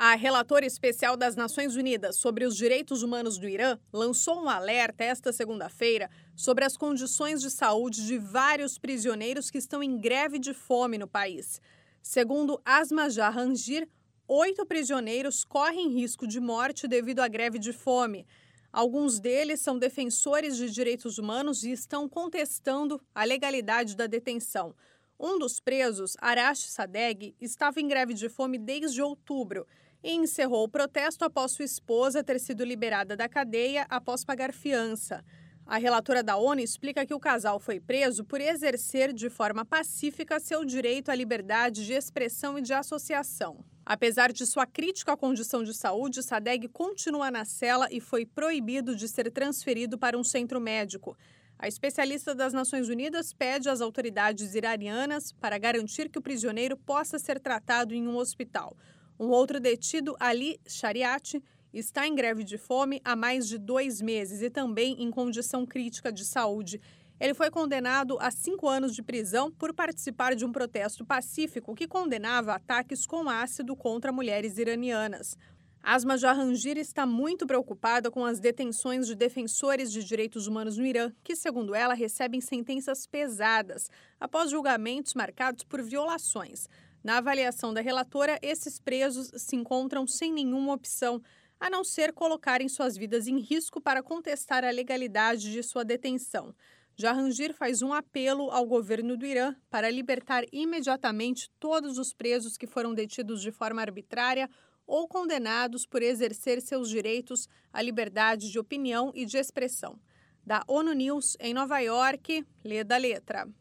A relatora especial das Nações Unidas sobre os direitos humanos do Irã lançou um alerta esta segunda-feira sobre as condições de saúde de vários prisioneiros que estão em greve de fome no país. Segundo Asma Jahangir, 8 prisioneiros correm risco de morte devido à greve de fome. Alguns deles são defensores de direitos humanos e estão contestando a legalidade da detenção. Um dos presos, Arash Sadegh, estava em greve de fome desde outubro e encerrou o protesto após sua esposa ter sido liberada da cadeia após pagar fiança. A relatora da ONU explica que o casal foi preso por exercer de forma pacífica seu direito à liberdade de expressão e de associação. Apesar de sua crítica à condição de saúde, Sadegh continua na cela e foi proibido de ser transferido para um centro médico. A especialista das Nações Unidas pede às autoridades iranianas para garantir que o prisioneiro possa ser tratado em um hospital. Um outro detido, Ali Shariati, está em greve de fome há mais de 2 meses e também em condição crítica de saúde. Ele foi condenado a 5 anos de prisão por participar de um protesto pacífico que condenava ataques com ácido contra mulheres iranianas. Asma Jahangir está muito preocupada com as detenções de defensores de direitos humanos no Irã, que, segundo ela, recebem sentenças pesadas após julgamentos marcados por violações. Na avaliação da relatora, esses presos se encontram sem nenhuma opção, a não ser colocarem suas vidas em risco para contestar a legalidade de sua detenção. Jahangir faz um apelo ao governo do Irã para libertar imediatamente todos os presos que foram detidos de forma arbitrária ou condenados por exercer seus direitos à liberdade de opinião e de expressão. Da ONU News, em Nova York, Leda Letra.